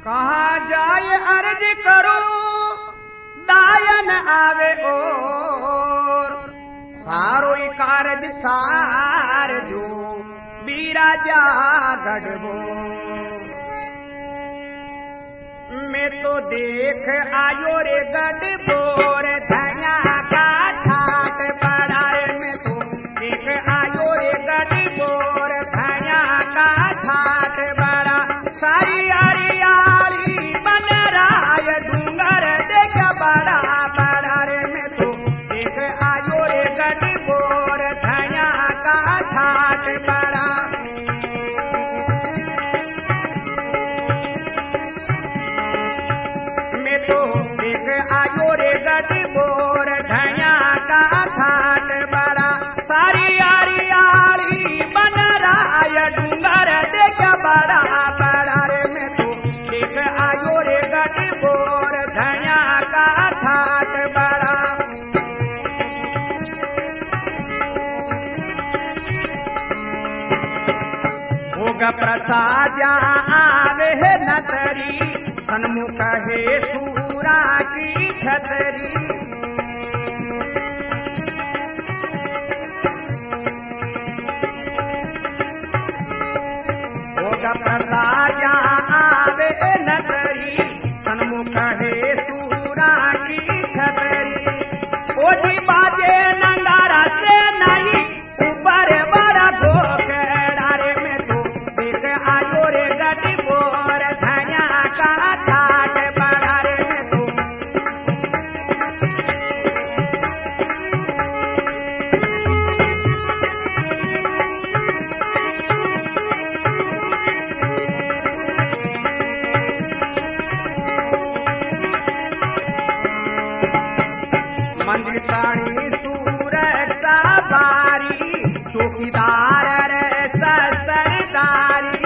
कहा जाए अर्ज करो दायन आवे और सारो कारज सार जो बीराजा गढ़बो मैं तो देख आयो रे गढ़बोर धया का ठाट बड़ा रे मैं तो देख आयो रे गढ़बोर धया का ठाट बड़ा सारी हरियाली बन राय डूंगर देख बड़ा बड़ा रे मैं तो देख आयो रे गढ़बोर धया का ठाट बड़ा मैं तो देख आयो रे गढ़बोर धया का ठाट बड़ा सारी हरियाली बन राय डूंगर देख बड़ा बड़ा रे मैं तो देख आयो रे गढ़बोर धया का ठाट बड़ा भोग प्रसाद आवे है नतरी सन्मुख है सूरा की छतरी भोग प्रसाद आवे नतरी सन्मुख है सूरा की छतरी ओठी बाजे नंगारा से नहीं ऊपर बड़ा धोखेड़ा रे मैं तो देख आयो रे गढ़बोर धया का ठाट बड़ा रे मैं तो मंदिर ताणी सुरक्षा बारी चौकीदार रे सरदारी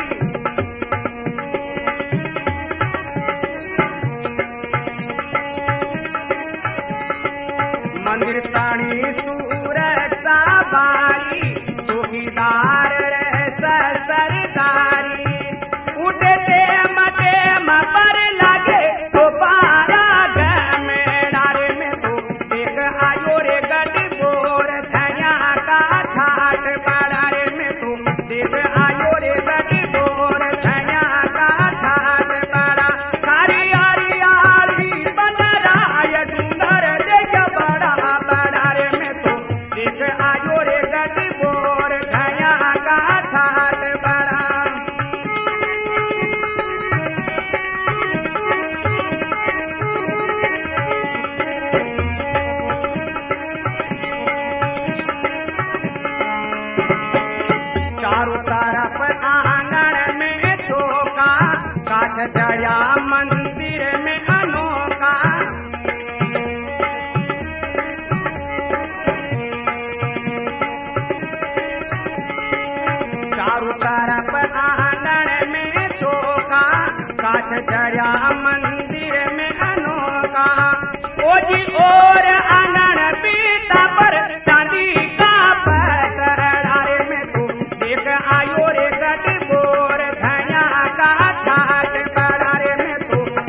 मंदिर ताणी सुरक्षा बारी चौकीदार रे सरदारी उठे मटे पर लगे तो पारा गमेड़ा रे मैं तो देख आयो रे गढ़बोर धया का ठाट बड़ा रे मैं तो देख आयो रे गढ़बोर धया का ठाट बड़ा सारी हरियाली बन राय डूंगर देख बड़ा बड़ा रे मैं तो देख आयो रे गढ़बोर धया का ठाट बड़ा चारों तरफ आंगन में चौका काठ जड़िया मंदिर में अनोखा चारों तरफ आंगन में चौका काठ जड़िया मंदिर में अनोखा ओजी और आंगन पीता पर चांदी का पतरा रे मैं तो देख आयो रे गढ़बोर धया का ठाट बड़ा रे मैं तो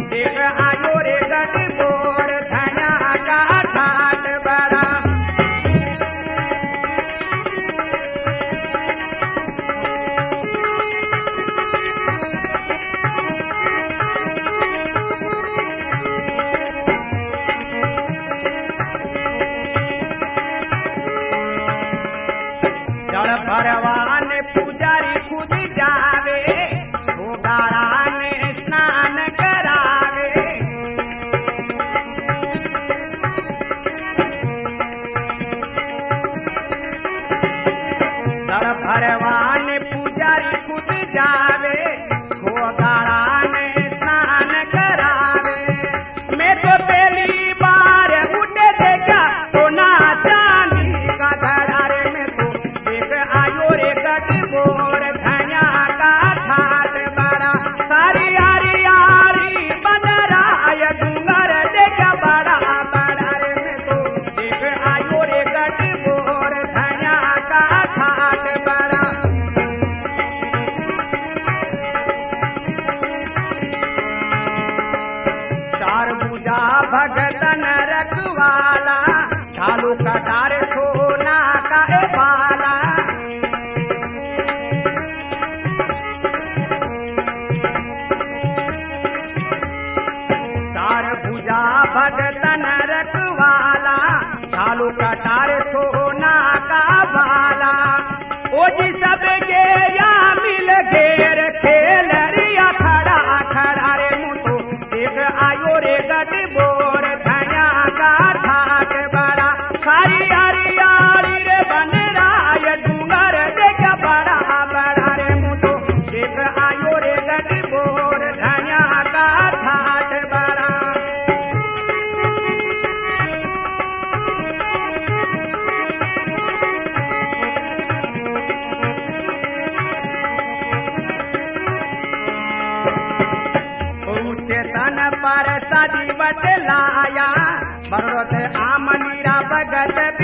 पर सदी बटलाया बरोत आमनीरा भगत